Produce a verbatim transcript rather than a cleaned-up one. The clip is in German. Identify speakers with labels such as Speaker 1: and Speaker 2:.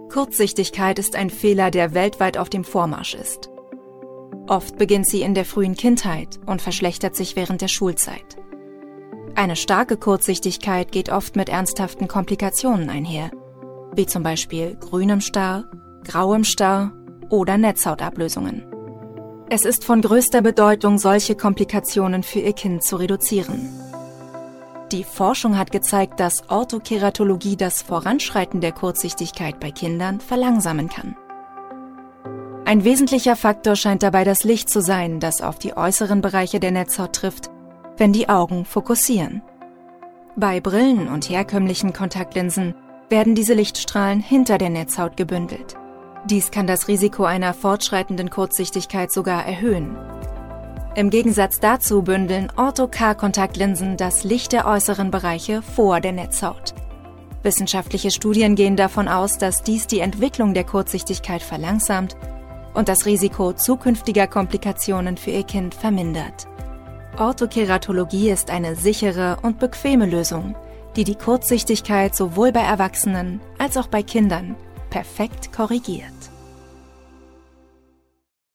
Speaker 1: Kurzsichtigkeit ist ein Fehler, der weltweit auf dem Vormarsch ist. Oft beginnt sie in der frühen Kindheit und verschlechtert sich während der Schulzeit. Eine starke Kurzsichtigkeit geht oft mit ernsthaften Komplikationen einher, wie zum Beispiel grünem Star, grauem Star oder Netzhautablösungen. Es ist von größter Bedeutung, solche Komplikationen für Ihr Kind zu reduzieren. Die Forschung hat gezeigt, dass Orthokeratologie das Voranschreiten der Kurzsichtigkeit bei Kindern verlangsamen kann. Ein wesentlicher Faktor scheint dabei das Licht zu sein, das auf die äußeren Bereiche der Netzhaut trifft, wenn die Augen fokussieren. Bei Brillen und herkömmlichen Kontaktlinsen werden diese Lichtstrahlen hinter der Netzhaut gebündelt. Dies kann das Risiko einer fortschreitenden Kurzsichtigkeit sogar erhöhen. Im Gegensatz dazu bündeln Ortho-K-Kontaktlinsen das Licht der äußeren Bereiche vor der Netzhaut. Wissenschaftliche Studien gehen davon aus, dass dies die Entwicklung der Kurzsichtigkeit verlangsamt und das Risiko zukünftiger Komplikationen für Ihr Kind vermindert. Orthokeratologie ist eine sichere und bequeme Lösung, die die Kurzsichtigkeit sowohl bei Erwachsenen als auch bei Kindern perfekt korrigiert.